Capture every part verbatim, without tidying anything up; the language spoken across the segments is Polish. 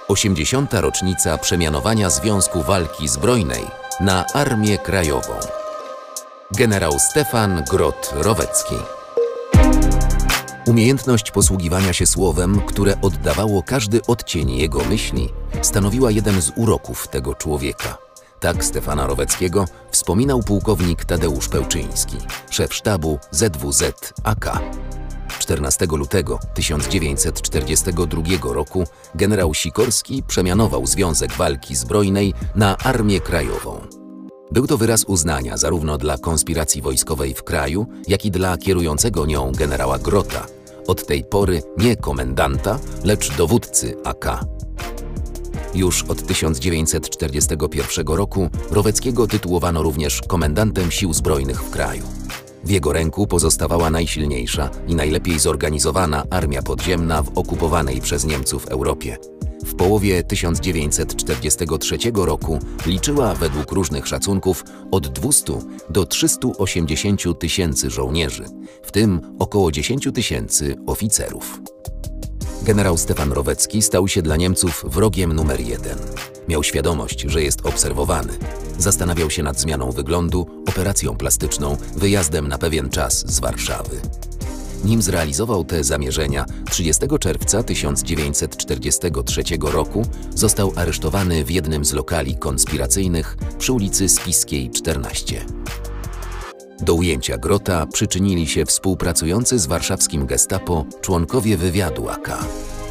osiemdziesiąta rocznica przemianowania Związku Walki Zbrojnej na Armię Krajową. Generał Stefan Grot-Rowecki. Umiejętność posługiwania się słowem, które oddawało każdy odcień jego myśli, stanowiła jeden z uroków tego człowieka. Tak Stefana Roweckiego wspominał pułkownik Tadeusz Pełczyński, szef sztabu Z W Z A K. czternastego lutego tysiąc dziewięćset czterdziestego drugiego roku generał Sikorski przemianował Związek Walki Zbrojnej na Armię Krajową. Był to wyraz uznania zarówno dla konspiracji wojskowej w kraju, jak i dla kierującego nią generała Grota, od tej pory nie komendanta, lecz dowódcy A K. Już od tysiąc dziewięćset czterdziestego pierwszego roku Roweckiego tytułowano również komendantem sił zbrojnych w kraju. W jego ręku pozostawała najsilniejsza i najlepiej zorganizowana armia podziemna w okupowanej przez Niemców Europie. W połowie tysiąc dziewięćset czterdziestego trzeciego roku liczyła według różnych szacunków od dwustu do trzystu osiemdziesięciu tysięcy żołnierzy, w tym około dziesięciu tysięcy oficerów. Generał Stefan Rowecki stał się dla Niemców wrogiem numer jeden. Miał świadomość, że jest obserwowany. Zastanawiał się nad zmianą wyglądu, operacją plastyczną, wyjazdem na pewien czas z Warszawy. Nim zrealizował te zamierzenia, trzydziestego czerwca tysiąc dziewięćset czterdziestego trzeciego roku został aresztowany w jednym z lokali konspiracyjnych przy ulicy Spiskiej czternaście. Do ujęcia Grota przyczynili się współpracujący z warszawskim gestapo członkowie wywiadu A K.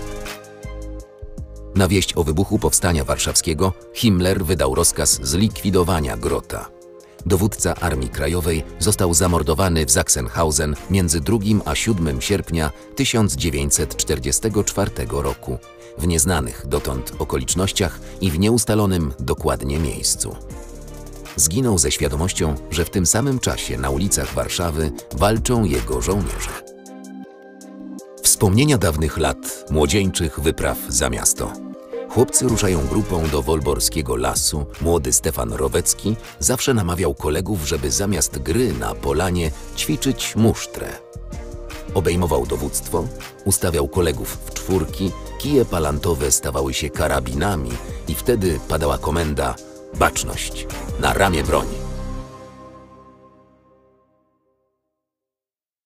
Na wieść o wybuchu Powstania Warszawskiego Himmler wydał rozkaz zlikwidowania Grota. Dowódca Armii Krajowej został zamordowany w Sachsenhausen między drugim a siódmego sierpnia tysiąc dziewięćset czterdziestego czwartego roku w nieznanych dotąd okolicznościach i w nieustalonym dokładnie miejscu. Zginął ze świadomością, że w tym samym czasie na ulicach Warszawy walczą jego żołnierze. Wspomnienia dawnych lat, młodzieńczych wypraw za miasto. Chłopcy ruszają grupą do Wolborskiego Lasu. Młody Stefan Rowecki zawsze namawiał kolegów, żeby zamiast gry na polanie ćwiczyć musztrę. Obejmował dowództwo, ustawiał kolegów w czwórki, kije palantowe stawały się karabinami i wtedy padała komenda: baczność, na ramię broń.